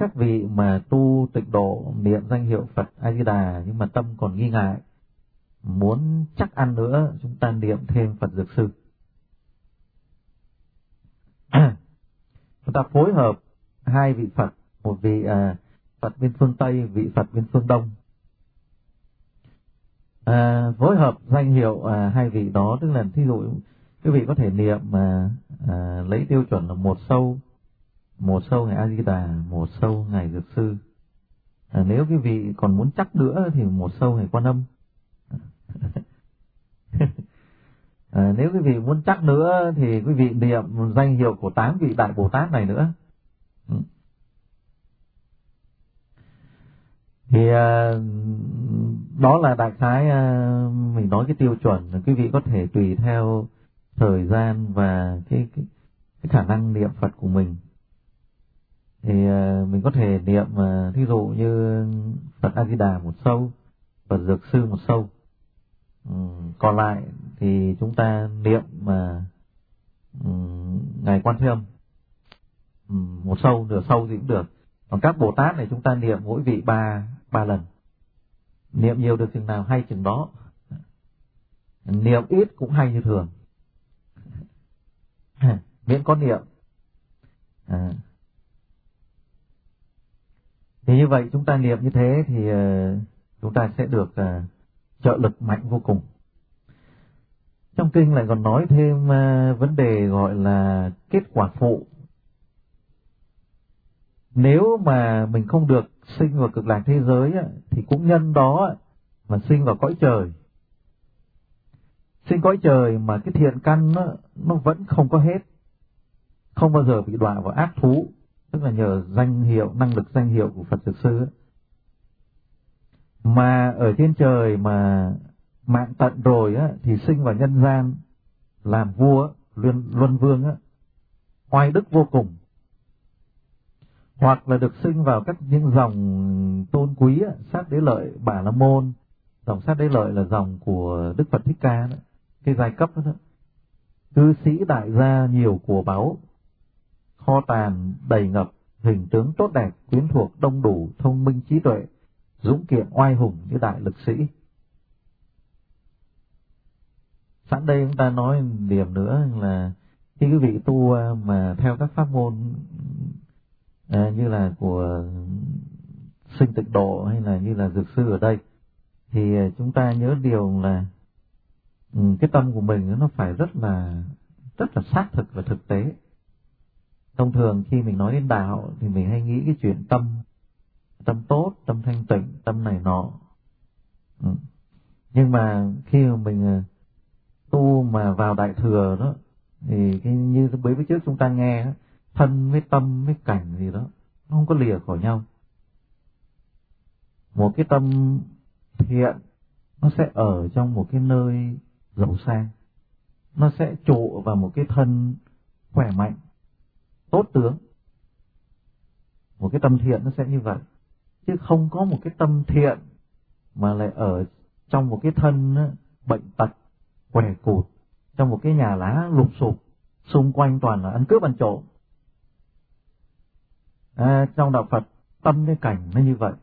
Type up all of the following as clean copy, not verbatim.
các vị mà tu tịnh độ niệm danh hiệu Phật A Di Đà nhưng mà tâm còn nghi ngại, muốn chắc ăn nữa, chúng ta niệm thêm Phật Dược Sư. Chúng ta phối hợp hai vị Phật, một vị Phật bên phương Tây, vị Phật bên phương Đông. Phối hợp danh hiệu hai vị đó, tức là thí dụ quý vị có thể niệm lấy tiêu chuẩn là một sâu ngày A Di Đà, một sâu ngày Dược Sư. Nếu quý vị còn muốn chắc nữa thì một sâu ngày Quan Âm. Nếu quý vị muốn chắc nữa thì quý vị niệm danh hiệu của 8 vị Đại Bồ Tát này nữa. Thì đó là đại khái mình nói cái tiêu chuẩn. Quý vị có thể tùy theo thời gian và cái khả năng niệm Phật của mình. Thì mình có thể niệm thí dụ như Phật A Di Đà một sâu, Phật Dược Sư một sâu. Còn lại thì chúng ta niệm ngày Quan Thế Âm một sâu, nửa sâu gì cũng được. Còn các Bồ Tát này chúng ta niệm mỗi vị 3 lần. Niệm nhiều được chừng nào hay chừng đó. Niệm ít cũng hay như thường. Miễn có niệm. Thì như vậy chúng ta niệm như thế thì chúng ta sẽ được trợ lực mạnh vô cùng. Trong kinh lại còn nói thêm vấn đề gọi là kết quả phụ. Nếu mà mình không được sinh vào Cực Lạc thế giới thì cũng nhân đó mà sinh vào cõi trời. Sinh cõi trời mà cái thiện căn nó vẫn không có hết, không bao giờ bị đọa vào ác thú, tức là nhờ danh hiệu, năng lực danh hiệu của Phật Dược Sư. Mà ở trên trời mà mạng tận rồi thì sinh vào nhân gian làm vua, luân vương, oai đức vô cùng. Hoặc là được sinh vào những dòng tôn quý, Sát Đế Lợi, Bà La Môn. Dòng Sát Đế Lợi là dòng của Đức Phật Thích Ca đó, cái giai cấp đó. Cư sĩ đại gia nhiều của báu, kho tàng đầy ngập, hình tướng tốt đẹp, quyến thuộc đông đủ, thông minh trí tuệ, dũng kiện oai hùng như đại lực sĩ. Sẵn đây chúng ta nói điểm nữa là khi quý vị tu mà theo các pháp môn như là của Sinh Tịnh Độ hay là như là Dược Sư ở đây, thì chúng ta nhớ điều là cái tâm của mình nó phải rất là xác thực và thực tế. Thông thường khi mình nói đến đạo thì mình hay nghĩ cái chuyện tâm tốt, tâm thanh tịnh, tâm này nọ. Nhưng mà khi mà mình tu mà vào Đại Thừa đó thì như bấy bữa trước chúng ta nghe, thân với tâm với cảnh gì đó nó không có lìa khỏi nhau. Một cái tâm thiện nó sẽ ở trong một cái nơi giàu sang, nó sẽ trụ vào một cái thân khỏe mạnh, tốt tướng. Một cái tâm thiện nó sẽ như vậy, chứ không có một cái tâm thiện mà lại ở trong một cái thân bệnh tật, què cụt, trong một cái nhà lá lụp sụp, xung quanh toàn là ăn cướp ăn trộm. Trong đạo Phật tâm với cảnh nó như vậy.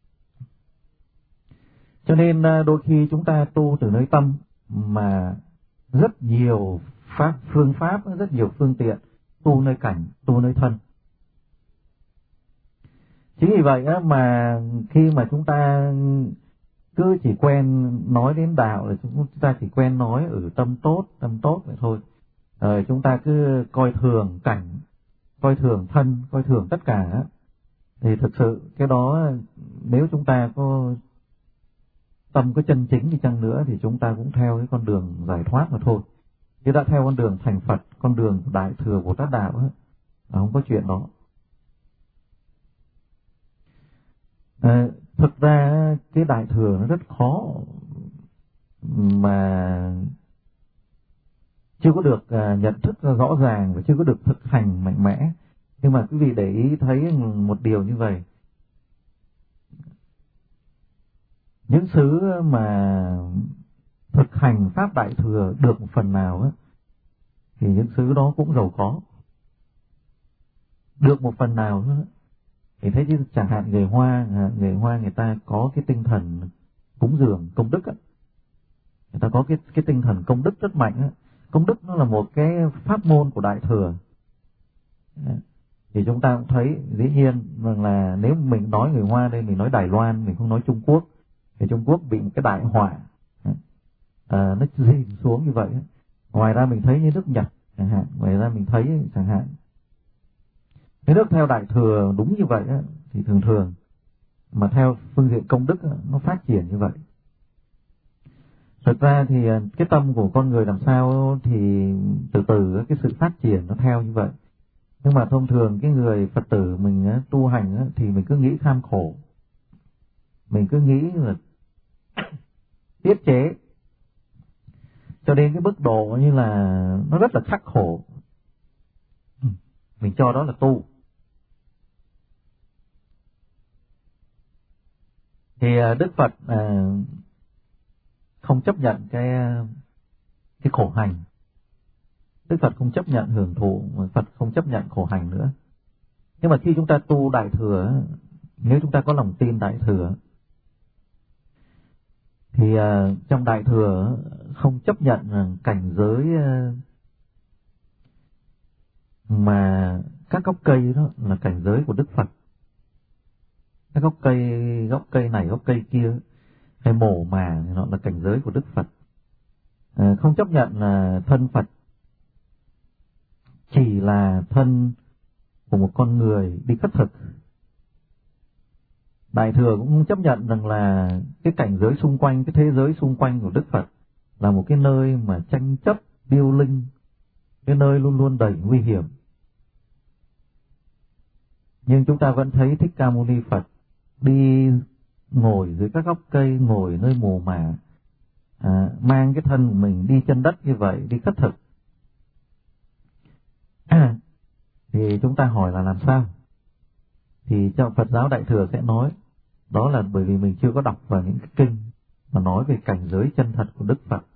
Cho nên đôi khi chúng ta tu từ nơi tâm mà rất nhiều phương pháp, rất nhiều phương tiện, tu nơi cảnh, tu nơi thân. Chính vì vậy mà khi mà chúng ta cứ chỉ quen nói đến đạo là chúng ta chỉ quen nói ở tâm tốt vậy thôi. Chúng ta cứ coi thường cảnh, coi thường thân, coi thường tất cả. Thì thực sự cái đó nếu chúng ta có tâm có chân chính đi chăng nữa thì chúng ta cũng theo cái con đường giải thoát mà thôi. Chứ đã theo con đường thành Phật, con đường Đại Thừa Bồ Tát Đạo không có chuyện đó. Thực ra cái Đại Thừa nó rất khó mà chưa có được nhận thức rõ ràng và chưa có được thực hành mạnh mẽ. Nhưng mà quý vị để ý thấy một điều như vậy, những xứ mà thực hành Pháp Đại Thừa được một phần nào thì những xứ đó cũng giàu có. Được một phần nào Thì thấy chứ chẳng hạn người Hoa người ta có cái tinh thần cúng dường công đức á, người ta có cái tinh thần công đức rất mạnh á. Công đức nó là một cái pháp môn của Đại Thừa. Thì chúng ta cũng thấy dĩ nhiên rằng là nếu mình nói người Hoa đây, mình nói Đài Loan, mình không nói Trung Quốc, thì Trung Quốc bị một cái đại họa nó dìm xuống như vậy. Ngoài ra mình thấy như nước Nhật chẳng hạn, ngoài ra mình thấy chẳng hạn cái nước theo Đại Thừa đúng như vậy á, thì thường thường mà theo phương diện công đức á, nó phát triển như vậy. Thực ra thì cái tâm của con người làm sao thì từ từ cái sự phát triển nó theo như vậy. Nhưng mà thông thường cái người Phật tử mình tu hành thì mình cứ nghĩ kham khổ, mình cứ nghĩ là tiết chế, cho đến cái mức độ như là nó rất là khắc khổ, mình cho đó là tu. Thì Đức Phật không chấp nhận cái khổ hành. Đức Phật không chấp nhận hưởng thụ, Phật không chấp nhận khổ hành nữa. Nhưng mà khi chúng ta tu Đại Thừa, nếu chúng ta có lòng tin Đại Thừa, thì trong Đại Thừa không chấp nhận cảnh giới mà các gốc cây đó là cảnh giới của Đức Phật. Các gốc cây này, gốc cây kia, hay mổ mả thì nó là cảnh giới của Đức Phật. Không chấp nhận là thân Phật chỉ là thân của một con người đi khất thực. Đại Thừa cũng không chấp nhận rằng là cái cảnh giới xung quanh, cái thế giới xung quanh của Đức Phật là một cái nơi mà tranh chấp, điêu linh, cái nơi luôn luôn đầy nguy hiểm. Nhưng chúng ta vẫn thấy Thích Ca Mâu Ni Phật đi ngồi dưới các gốc cây, ngồi nơi mồ mả, mang cái thân của mình đi chân đất như vậy, đi khất thực. Thì chúng ta hỏi là làm sao? Thì trong Phật giáo Đại Thừa sẽ nói, đó là bởi vì mình chưa có đọc vào những cái kinh mà nói về cảnh giới chân thật của Đức Phật.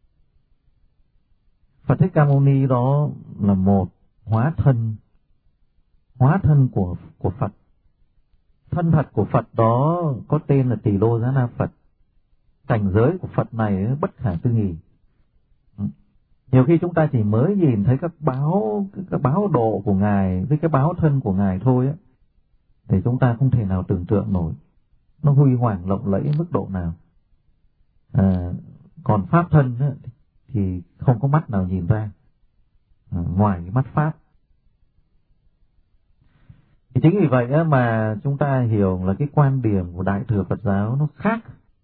Phật Thích Ca Mâu Ni đó là một hóa thân của Phật. Thân thật của Phật đó có tên là Tỳ Lô Giá Na Phật. Cảnh giới của Phật này bất khả tư nghị. Nhiều khi chúng ta chỉ mới nhìn thấy các báo độ của Ngài với cái báo thân của Ngài thôi á, thì chúng ta không thể nào tưởng tượng nổi nó huy hoàng lộng lẫy mức độ nào. Còn pháp thân á, thì không có mắt nào nhìn ra ngoài cái mắt pháp. Thì chính vì vậy á, mà chúng ta hiểu là cái quan điểm của Đại Thừa Phật giáo nó khác,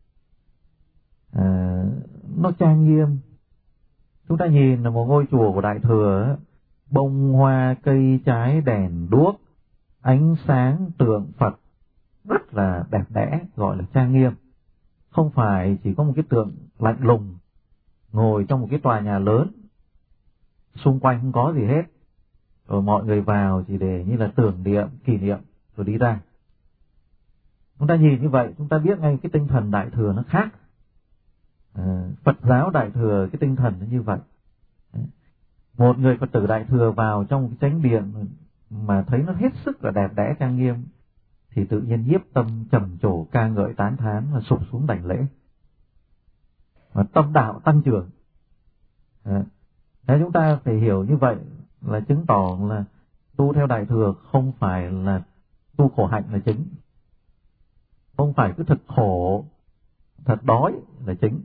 nó trang nghiêm. Chúng ta nhìn là một ngôi chùa của Đại Thừa á, bông hoa cây trái đèn đuốc, ánh sáng tượng Phật rất là đẹp đẽ, gọi là trang nghiêm. Không phải chỉ có một cái tượng lạnh lùng ngồi trong một cái tòa nhà lớn, xung quanh không có gì hết, rồi mọi người vào chỉ để như là tưởng niệm, kỷ niệm rồi đi ra. Chúng ta nhìn như vậy chúng ta biết ngay cái tinh thần Đại Thừa nó khác. Phật giáo Đại Thừa cái tinh thần nó như vậy. Một người Phật tử Đại Thừa vào trong một cái chánh điện mà thấy nó hết sức là đẹp đẽ trang nghiêm thì tự nhiên nhiếp tâm trầm trồ ca ngợi tán thán và sụp xuống đảnh lễ, và tâm đạo tăng trưởng. Thế chúng ta phải hiểu như vậy là chứng tỏ là tu theo Đại Thừa không phải là tu khổ hạnh là chính, không phải cứ thật khổ, thật đói là chính.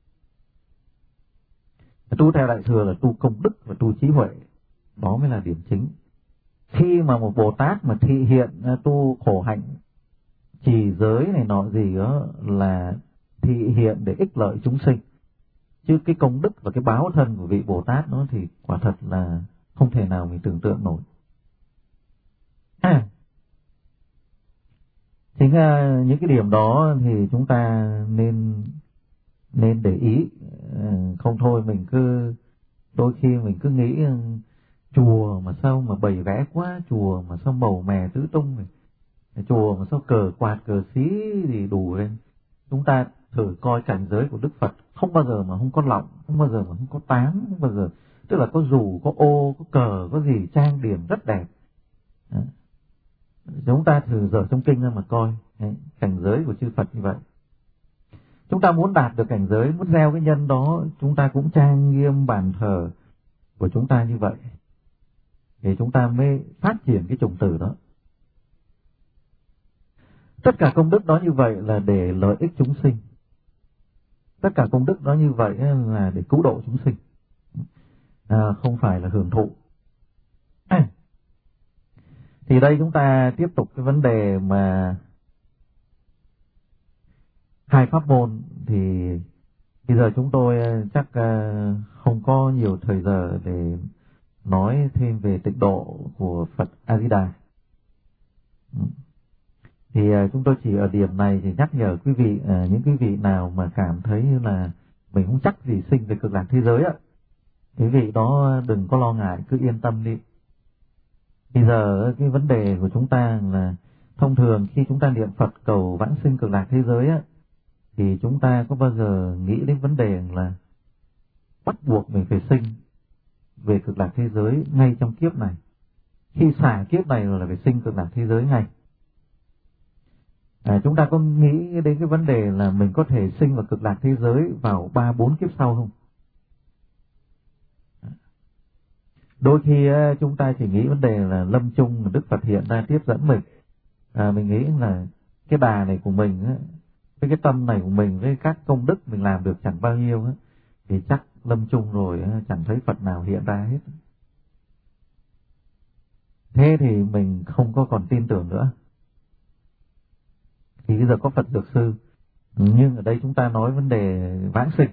Tu theo Đại Thừa là tu công đức và tu trí huệ, đó mới là điểm chính. Khi mà một Bồ Tát mà thị hiện tu khổ hạnh, trì giới này nọ gì đó là thị hiện để ích lợi chúng sinh, chứ cái công đức và cái báo thân của vị Bồ Tát đó thì quả thật là không thể nào mình tưởng tượng nổi. Chính những cái điểm đó thì chúng ta nên để ý. Không thôi mình cứ đôi khi mình cứ nghĩ chùa mà sao mà bày vẽ quá, chùa mà sao màu mè tứ tung này, chùa mà sao cờ quạt cờ xí thì đủ lên. Chúng ta thử coi cảnh giới của Đức Phật, không bao giờ mà không có lọng, không bao giờ mà không có tán, không bao giờ, tức là có dù, có ô, có cờ, có gì trang điểm rất đẹp. Chúng ta thử dở trong kinh ra mà coi cảnh giới của chư Phật như vậy. Chúng ta muốn đạt được cảnh giới, muốn gieo cái nhân đó, chúng ta cũng trang nghiêm bàn thờ của chúng ta như vậy, thì chúng ta mới phát triển cái chủng tử đó. Tất cả công đức đó như vậy là để lợi ích chúng sinh. Tất cả công đức đó như vậy là để cứu độ chúng sinh, không phải là hưởng thụ. Thì đây chúng ta tiếp tục cái vấn đề mà hai pháp môn. Thì bây giờ chúng tôi chắc không có nhiều thời giờ để nói thêm về tịnh độ của Phật A Di Đà. Thì chúng tôi chỉ ở điểm này thì nhắc nhở quý vị, những quý vị nào mà cảm thấy như là mình không chắc gì sinh về cực lạc thế giới á, quý vị đó đừng có lo ngại, cứ yên tâm đi. Bây giờ cái vấn đề của chúng ta là thông thường khi chúng ta niệm Phật cầu vãng sinh cực lạc thế giới á, thì chúng ta có bao giờ nghĩ đến vấn đề là bắt buộc mình phải sinh về cực lạc thế giới ngay trong kiếp này, khi xả kiếp này rồi là phải sinh cực lạc thế giới ngay. Chúng ta có nghĩ đến cái vấn đề là mình có thể sinh vào cực lạc thế giới vào 3-4 kiếp sau không? Đôi khi chúng ta chỉ nghĩ vấn đề là lâm chung Đức Phật hiện ra tiếp dẫn mình. Mình nghĩ là cái đà này của mình, với cái tâm này của mình, với các công đức mình làm được chẳng bao nhiêu, thì chắc lâm chung rồi chẳng thấy Phật nào hiện ra hết. Thế thì mình không có còn tin tưởng nữa. Thì bây giờ có Phật Dược Sư, nhưng ở đây chúng ta nói vấn đề vãng sinh.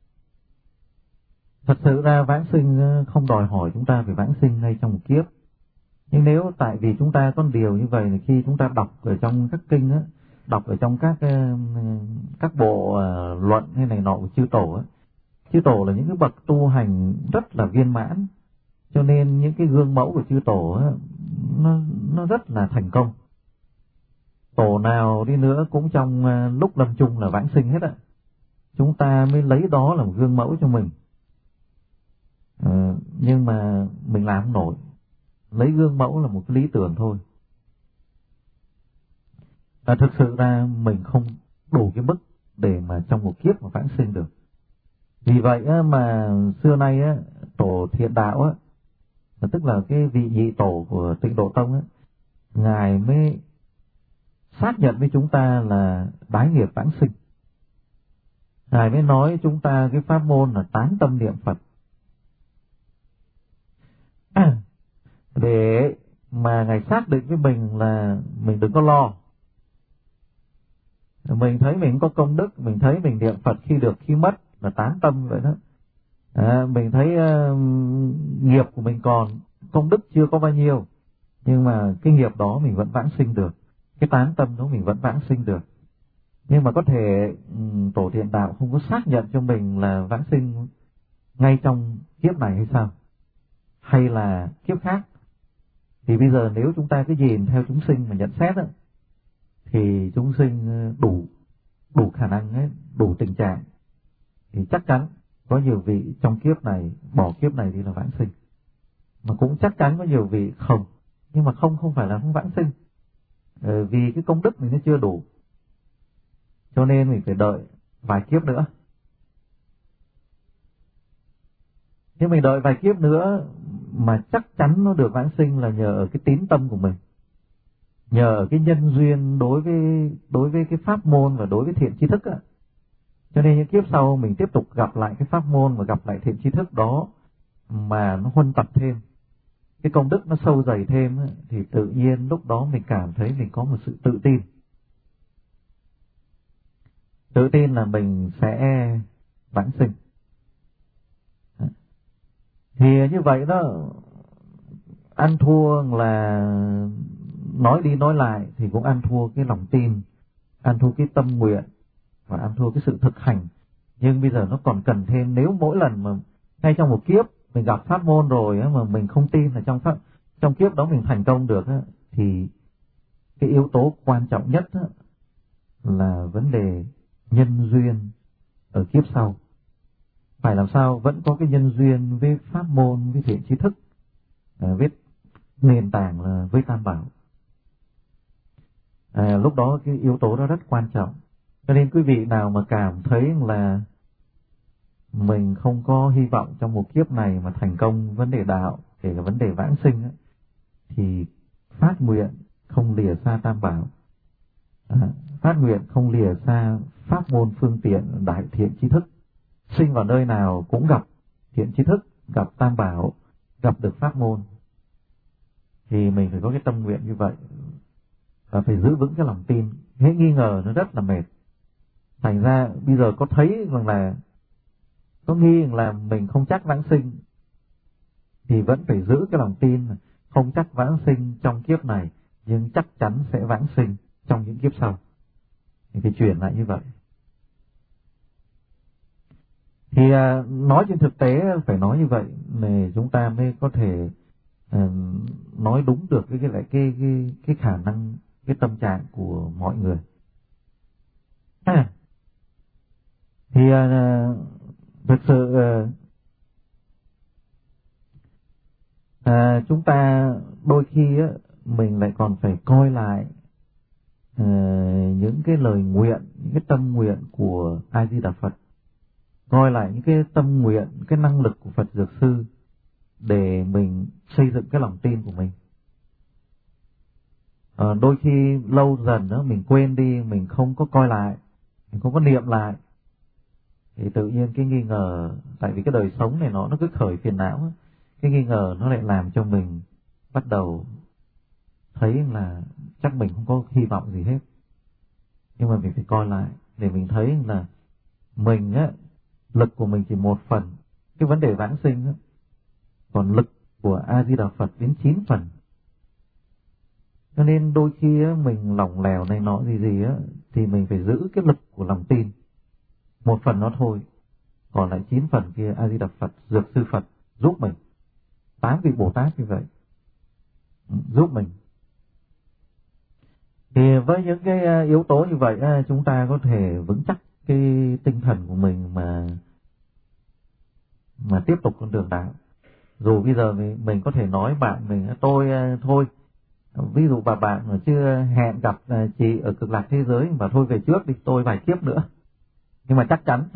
Thật sự ra vãng sinh không đòi hỏi chúng ta phải vãng sinh ngay trong một kiếp. Nhưng nếu tại vì chúng ta có điều như vậy, thì khi chúng ta đọc ở trong các kinh, đọc ở trong các bộ luận hay này nọ của chư tổ, chư tổ là những cái bậc tu hành rất là viên mãn, cho nên những cái gương mẫu của chư tổ nó rất là thành công. Tổ nào đi nữa cũng trong lúc lâm chung là vãng sinh hết ạ. Chúng ta mới lấy đó làm gương mẫu cho mình. Nhưng mà mình làm không nổi. Lấy gương mẫu là một cái lý tưởng thôi. Thực sự ra mình không đủ cái mức để mà trong một kiếp mà vãng sinh được. Vì vậy mà xưa nay tổ Thiện Đạo, tức là cái vị nhị tổ của Tịnh Độ Tông, Ngài mới xác nhận với chúng ta là bái nghiệp vãng sinh. Ngài mới nói chúng ta cái pháp môn là tán tâm niệm Phật. Để mà Ngài xác định với mình là mình đừng có lo. Mình thấy mình có công đức, mình thấy mình niệm Phật khi được khi mất là tán tâm vậy đó. Mình thấy nghiệp của mình còn, công đức chưa có bao nhiêu, nhưng mà cái nghiệp đó mình vẫn vãng sinh được. Cái tán tâm đó mình vẫn vãng sinh được. Nhưng mà có thể tổ Thiện Đạo không có xác nhận cho mình là vãng sinh ngay trong kiếp này hay sao, hay là kiếp khác. Thì bây giờ nếu chúng ta cứ nhìn theo chúng sinh mà nhận xét thì chúng sinh đủ khả năng, đủ tình trạng, thì chắc chắn có nhiều vị trong kiếp này bỏ kiếp này đi là vãng sinh. Mà cũng chắc chắn có nhiều vị không. Nhưng mà không phải là không vãng sinh, vì cái công đức mình nó chưa đủ, cho nên mình phải đợi vài kiếp nữa. Nhưng mình đợi vài kiếp nữa mà chắc chắn nó được vãng sinh là nhờ ở cái tín tâm của mình, nhờ ở cái nhân duyên đối với cái pháp môn và đối với thiện tri thức á. Cho nên những kiếp sau mình tiếp tục gặp lại cái pháp môn và gặp lại thiện tri thức đó mà nó huân tập thêm, cái công đức nó sâu dày thêm, thì tự nhiên lúc đó mình cảm thấy mình có một sự tự tin. Tự tin là mình sẽ vãng sinh. Thì như vậy đó, ăn thua là nói đi nói lại thì cũng ăn thua cái lòng tin, ăn thua cái tâm nguyện và ăn thua cái sự thực hành. Nhưng bây giờ nó còn cần thêm, nếu mỗi lần mà ngay trong một kiếp mình gặp pháp môn rồi mà mình không tin là trong kiếp đó mình thành công được, thì cái yếu tố quan trọng nhất là vấn đề nhân duyên ở kiếp sau. Phải làm sao vẫn có cái nhân duyên với pháp môn, với thiện tri thức, với nền tảng là với Tam Bảo. lúc đó cái yếu tố đó rất quan trọng. Cho nên quý vị nào mà cảm thấy là mình không có hy vọng trong một kiếp này mà thành công vấn đề đạo, kể cả vấn đề vãng sinh ấy, thì phát nguyện không lìa xa Tam Bảo, phát nguyện không lìa xa pháp môn phương tiện đại thiện tri thức, sinh vào nơi nào cũng gặp thiện tri thức, gặp Tam Bảo, gặp được pháp môn. Thì mình phải có cái tâm nguyện như vậy và phải giữ vững cái lòng tin. Hễ nghi ngờ nó rất là mệt. Thành ra bây giờ có thấy rằng là có nghi rằng là mình không chắc vãng sinh thì vẫn phải giữ cái lòng tin, không chắc vãng sinh trong kiếp này nhưng chắc chắn sẽ vãng sinh trong những kiếp sau. Thì phải chuyển lại như vậy. Thì nói trên thực tế phải nói như vậy để chúng ta mới có thể nói đúng được cái khả năng, cái tâm trạng của mọi người. Thì thực sự chúng ta đôi khi mình lại còn phải coi lại những cái lời nguyện, những cái tâm nguyện của A Di Đà Phật, coi lại những cái tâm nguyện, cái năng lực của Phật Dược Sư để mình xây dựng cái lòng tin của mình. Đôi khi lâu dần đó mình quên đi, mình không có coi lại, mình không có niệm lại, thì tự nhiên cái nghi ngờ, tại vì cái đời sống này nó cứ khởi phiền não, cái nghi ngờ nó lại làm cho mình bắt đầu thấy là chắc mình không có hy vọng gì hết. Nhưng mà mình phải coi lại để mình thấy là mình lực của mình chỉ một phần cái vấn đề vãng sinh, còn lực của A Di Đà Phật đến 9 phần. Cho nên đôi khi mình lỏng lẻo này nọ gì thì mình phải giữ cái lực của lòng tin, một phần nó thôi, còn lại 9 phần kia A Di Đà Phật, Dược Sư Phật giúp mình. 8 vị Bồ Tát như vậy giúp mình. Thì với những cái yếu tố như vậy chúng ta có thể vững chắc cái tinh thần của mình mà tiếp tục con đường đạo. Dù bây giờ mình có thể nói bạn mình tôi thôi, ví dụ bạn mà chưa hẹn gặp chị ở Cực Lạc thế giới mà thôi về trước đi, tôi vài kiếp nữa, nhưng mà chắc chắn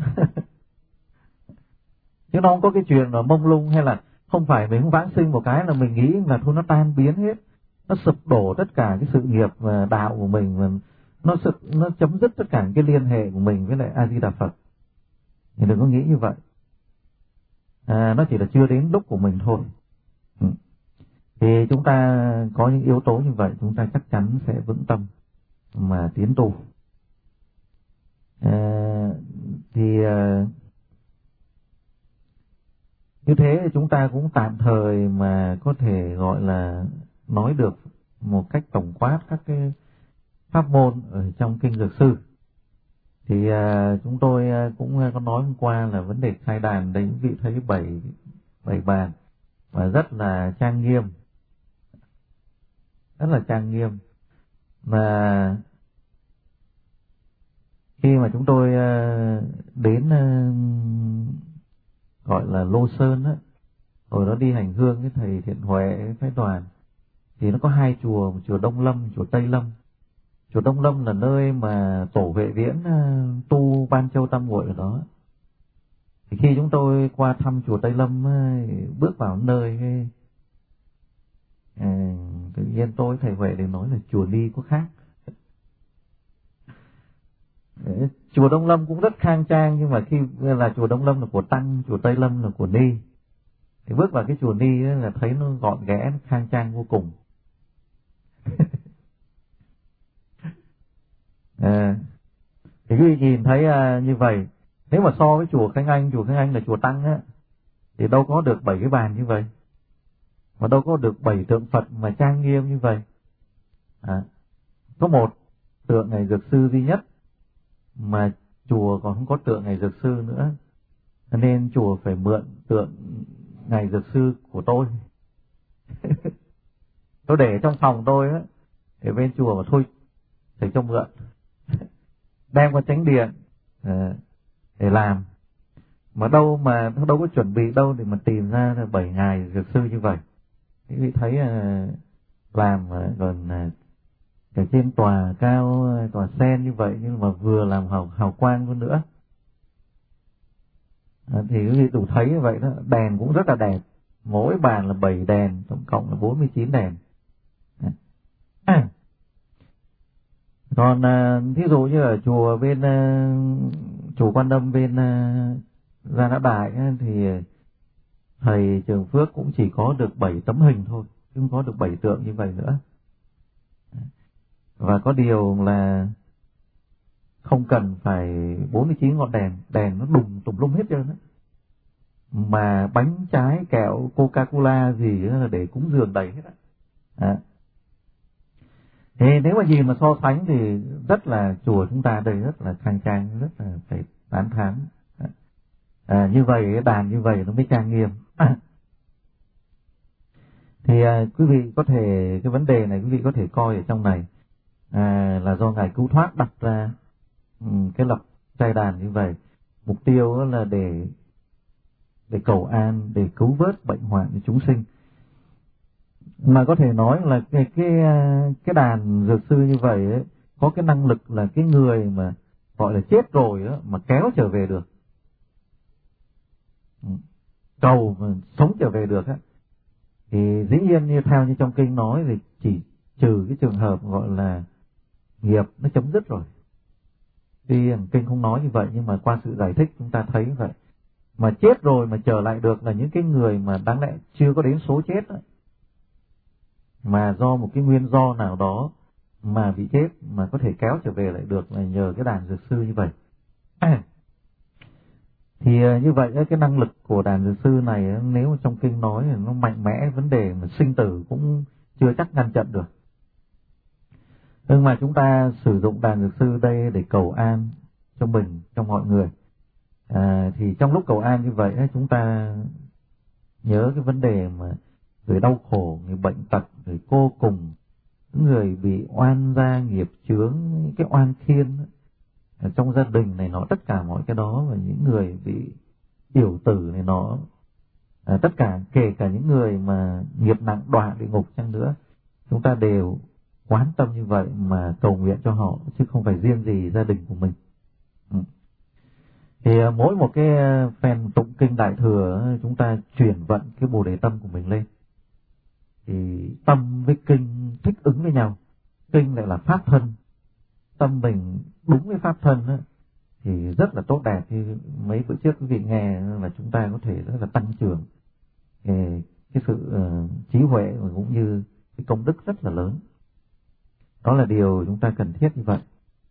chứ nó không có cái chuyện là mông lung, hay là không phải mình không vãng sinh một cái là mình nghĩ là thôi nó tan biến hết, nó sụp đổ tất cả cái sự nghiệp đạo của mình, nó chấm dứt tất cả cái liên hệ của mình với lại A Di Đà Phật. Thì đừng có nghĩ như vậy. Nó chỉ là chưa đến lúc của mình thôi. Thì chúng ta có những yếu tố như vậy, chúng ta chắc chắn sẽ vững tâm mà tiến tu. Như thế chúng ta cũng tạm thời mà có thể gọi là nói được một cách tổng quát các cái pháp môn ở trong Kinh Dược Sư. Thì chúng tôi cũng có nói hôm qua là vấn đề khai đàn đấy, quý vị thấy bảy bàn và rất là trang nghiêm, rất là trang nghiêm. Mà khi mà chúng tôi đến gọi là Lô Sơn á, rồi nó đi hành hương cái thầy Thiện Huệ phái đoàn, thì nó có hai chùa, một chùa Đông Lâm, chùa Tây Lâm. Chùa Đông Lâm là nơi mà Tổ Huệ Viễn tu Ban Châu Tam Muội ở đó. Thì khi chúng tôi qua thăm chùa Tây Lâm, bước vào nơi tự nhiên tôi thầy Huệ đều nói là chùa Ni có khác. Chùa Đông Lâm cũng rất khang trang, nhưng mà khi là chùa Đông Lâm là của Tăng, chùa Tây Lâm là của Ni. Thì bước vào cái chùa Ni là thấy nó gọn ghẽ, nó khang trang vô cùng. Thì quý vị nhìn thấy như vậy, nếu mà so với chùa Khánh Anh là chùa Tăng á, thì đâu có được 7 cái bàn như vậy, mà đâu có được 7 tượng Phật mà trang nghiêm như vậy. Có một tượng Ngài Dược Sư duy nhất, mà chùa còn không có tượng Ngài Dược Sư nữa, nên chùa phải mượn tượng Ngài Dược Sư của tôi. Tôi để trong phòng tôi á, ở bên chùa mà thôi thầy cho mượn, đem qua chánh điện để làm, mà đâu có chuẩn bị đâu để mà tìm ra là 7 Ngài Dược Sư như vậy. Quý vị thấy làm còn cả trên tòa cao, tòa sen như vậy, nhưng mà vừa làm hào quang luôn nữa. Thì quý vị đủ thấy như vậy đó, đèn cũng rất là đẹp, mỗi bàn là 7 đèn, tổng cộng là 49 đèn. Còn thí dụ như ở chùa bên chùa Quan Âm bên Gia Nã Đại thì thầy Trường Phước cũng chỉ có được 7 tấm hình thôi, chứ không có được 7 tượng như vậy nữa. Và có điều là không cần phải 49 ngọn đèn, đèn nó đùng tùm lum hết trơn á. Mà bánh trái, kẹo, Coca-Cola gì là để cúng dường đầy hết á. Thì nếu mà nhìn mà so sánh thì rất là chùa chúng ta đây rất là khang trang, rất là phải tán thán. Như vậy đàn như vậy nó mới trang nghiêm. Thì quý vị có thể, cái vấn đề này quý vị có thể coi ở trong này là do Ngài Cứu Thoát đặt ra cái lập trai đàn như vậy. Mục tiêu là để cầu an, để cứu vớt bệnh hoạn cho chúng sinh. Mà có thể nói là cái đàn dược sư như vậy ấy, có cái năng lực là cái người mà gọi là chết rồi đó, mà kéo trở về được, cầu mà sống trở về được á. Thì dĩ nhiên như theo như trong kinh nói thì chỉ trừ cái trường hợp gọi là nghiệp nó chấm dứt rồi. Tuy kinh không nói như vậy nhưng mà qua sự giải thích chúng ta thấy vậy. Mà chết rồi mà trở lại được là những cái người mà đáng lẽ chưa có đến số chết đó, mà do một cái nguyên do nào đó mà bị chết mà có thể kéo trở về lại được là nhờ cái đàn dược sư như vậy. Thì như vậy cái năng lực của đàn dược sư này nếu mà trong kinh nói thì nó mạnh mẽ, vấn đề mà sinh tử cũng chưa chắc ngăn chặn được. Nhưng mà chúng ta sử dụng đàn dược sư đây để cầu an cho mình, cho mọi người. Thì trong lúc cầu an như vậy chúng ta nhớ cái vấn đề mà người đau khổ, người bệnh tật, người cô cùng, người bị oan gia nghiệp chướng, cái oan khiên ở trong gia đình này nọ, tất cả mọi cái đó, và những người bị yểu tử này nọ, tất cả kể cả những người mà nghiệp nặng đọa địa ngục chăng nữa, chúng ta đều quán tâm như vậy mà cầu nguyện cho họ, chứ không phải riêng gì gia đình của mình. Thì mỗi một cái phen tụng kinh Đại Thừa chúng ta chuyển vận cái Bồ Đề tâm của mình lên, thì tâm với kinh thích ứng với nhau. Kinh lại là pháp thân, tâm mình đúng với pháp thân đó, thì rất là tốt đẹp. Như mấy bữa trước quý vị nghe là chúng ta có thể rất là tăng trưởng cái sự trí huệ và cũng như cái công đức rất là lớn. Đó là điều chúng ta cần thiết như vậy.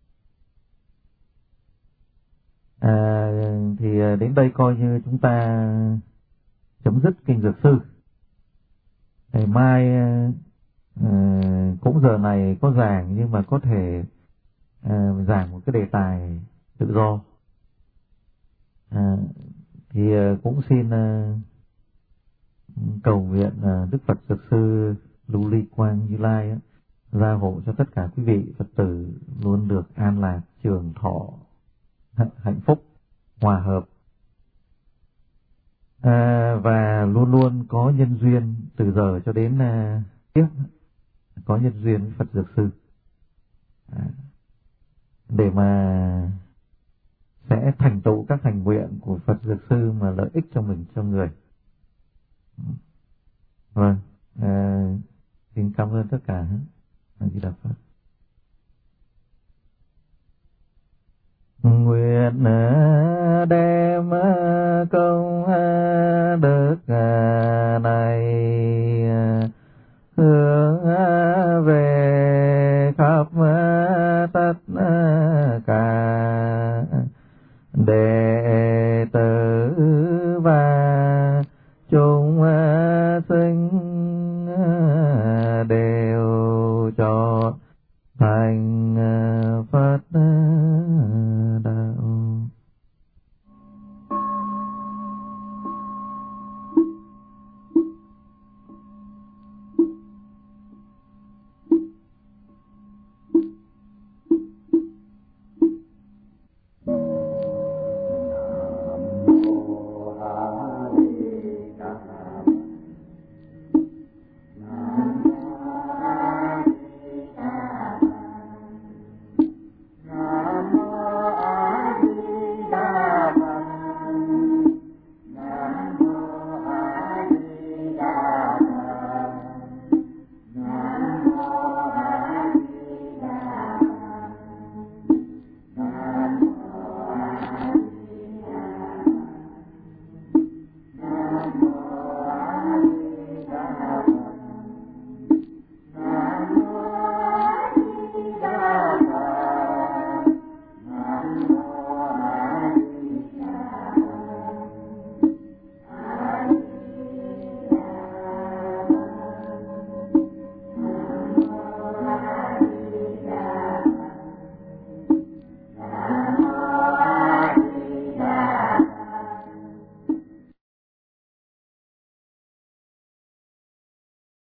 Thì đến đây coi như chúng ta chấm dứt kinh Dược Sư. Ngày mai cũng giờ này có giảng, nhưng mà có thể giảng một cái đề tài tự do. Thì cũng xin cầu nguyện Đức Phật Dược Sư Lưu Ly Quang Như Lai gia hộ cho tất cả quý vị Phật tử luôn được an lạc, trường thọ, hạnh phúc, hòa hợp, và luôn luôn có nhân duyên từ giờ cho đến tiếp, có nhân duyên với Phật Dược Sư, để mà sẽ thành tựu các hành nguyện của Phật Dược Sư mà lợi ích cho mình, cho người. Vâng, xin cảm ơn tất cả. A Di Đà Phật. Nguyện đem công đức này hướng về khắp tất cả đệ tử và chúng sinh đều cho thành Phật